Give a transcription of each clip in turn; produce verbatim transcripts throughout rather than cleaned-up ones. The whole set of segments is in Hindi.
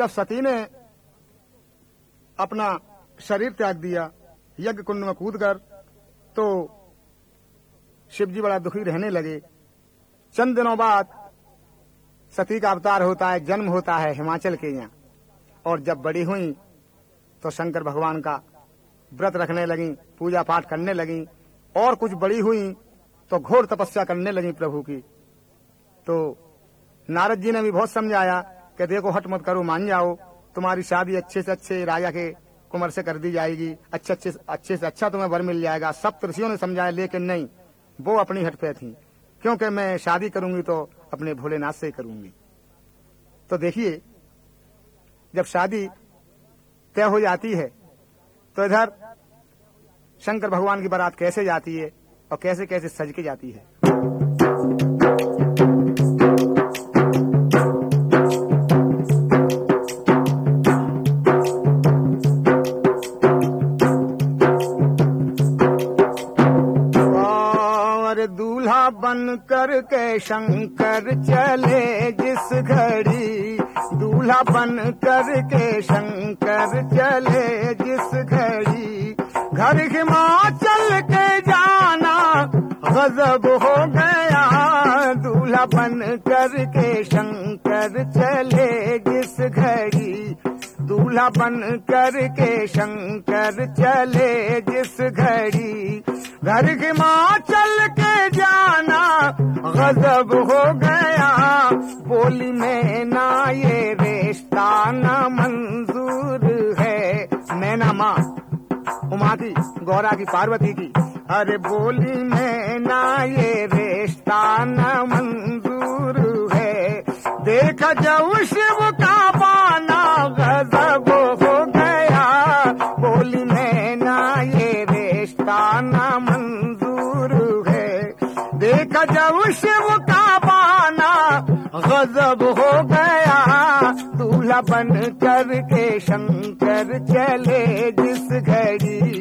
तब सती ने अपना शरीर त्याग दिया यज्ञ कुंड में कूद कर, तो शिव जी बड़ा दुखी रहने लगे। चंद दिनों बाद सती का अवतार होता है, जन्म होता है हिमाचल के यहाँ। और जब बड़ी हुई तो शंकर भगवान का व्रत रखने लगी, पूजा पाठ करने लगी, और कुछ बड़ी हुई तो घोर तपस्या करने लगी प्रभु की। तो नारद जी ने भी बहुत समझाया कि देखो हट मत करो, मान जाओ, तुम्हारी शादी अच्छे से अच्छे राजा के कुंवर से कर दी जाएगी, अच्छे अच्छे अच्छे से अच्छा तुम्हें वर मिल जाएगा। सब ऋषियों ने समझाया, लेकिन नहीं, वो अपनी हट पे थी, क्योंकि मैं शादी करूंगी तो अपने भोलेनाथ से ही करूंगी। तो देखिए, जब शादी तय हो जाती है तो इधर शंकर भगवान की बारात कैसे जाती है और कैसे कैसे सज के जाती है। दूल्हा बन कर के शंकर चले जिस घड़ी, दूल्हा बन कर के शंकर चले जिस घड़ी, घर हिमाचल के जाना गजब हो गया। दूल्हा बन कर के शंकर चले जिस घड़ी, दूल्हा बन कर के शंकर चले जिस घड़ी, घर हिमाचल के जाना गजब हो गया। बोली में ना ये रिश्ता ना मंजूर है, नैना माँ उमा की, गौरा की, पार्वती की, अरे बोली में ना ये रिश्ता ना मंजूर है। देखा जब शिव का बाना गजब हो गया, बोली में ना ये रिश्ता ना मंजूर है। देखा जब शिव का बाना गजब हो गया, दूल्हा बन कर के शंकर चले जिस घड़ी।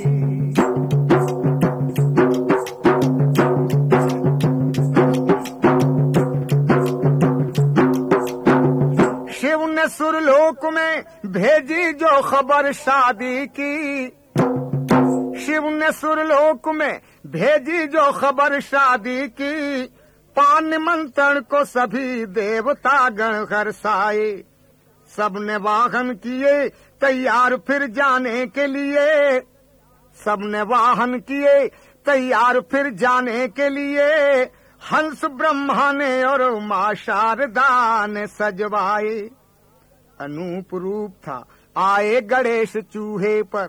शिव ने सुरलोक में भेजी जो खबर शादी की, शिव ने सुरलोक में भेजी जो खबर शादी की, पान निमंत्रण को सभी देवता गण हर्षाए। सबने वाहन किए तैयार फिर जाने के लिए, सबने वाहन किए तैयार फिर जाने के लिए, हंस ब्रह्मा ने और मां शारदा ने सजवाए। अनूप रूप था आए गणेश चूहे पर,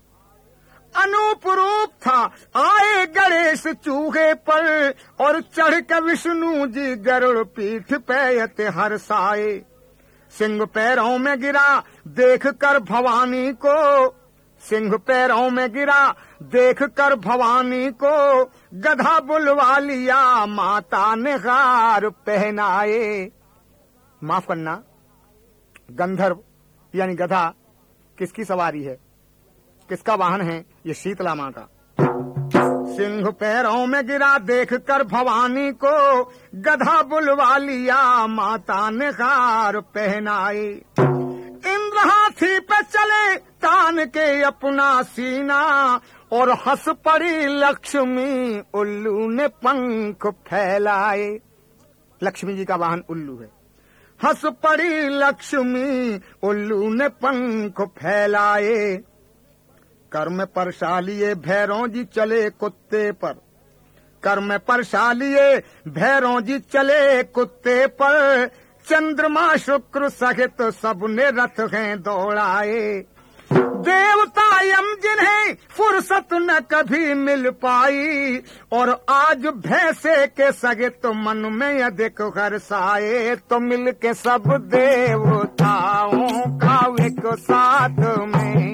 अनूप रूप था आए गणेश चूहे पर, और चढ़ के विष्णु जी गरुड़ पीठ पे हर्षाए। सिंह पैरों में गिरा देख कर भवानी को, सिंह पैरों में गिरा देख कर भवानी को, गधा बुलवा लिया माता ने हार पहनाए। माफ करना, गंधर्व यानी गधा किसकी सवारी है, किसका वाहन है? ये शीतला माँ का। सिंह पैरों में गिरा देख कर भवानी को, गधा बुलवा लिया माता ने हार पहनाए। इंद्र हाथी पे चले तान के अपना सीना, और हंस पड़ी लक्ष्मी उल्लू ने पंख फैलाए। लक्ष्मी जी का वाहन उल्लू है। हंस पड़ी लक्ष्मी उल्लू ने पंख फैलाए। कर्म पर शालिए भैरों जी चले कुत्ते पर, कर्म पर शालिए भैरों जी चले कुत्ते पर, चंद्रमा शुक्र सहित सबने रथ हैं दौड़ाए। देवता यम जिन्हें फुर्सत न कभी मिल पाई, और आज भैंसे के सहित मन में अधिक हर्षाए। तो मिल के सब देवताओं का एक साथ में,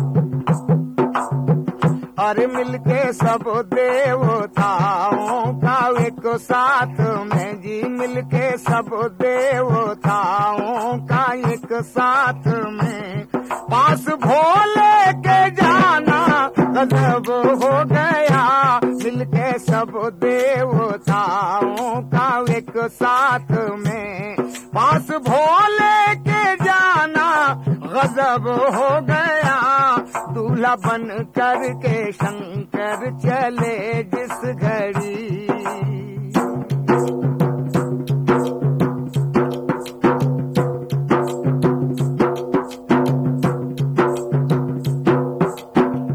अरे मिलके सब देवताओं का एक साथ में जी, मिलके सब देवताओं का एक साथ में, पास भोले के जाना गजब हो गया। मिलके सब देवताओं का एक साथ में, पास भोले के जाना गजब हो गया, दूल्हा बन कर के शंकर चले जिस घड़ी।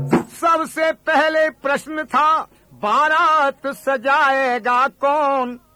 सबसे पहले प्रश्न था बारात सजाएगा कौन,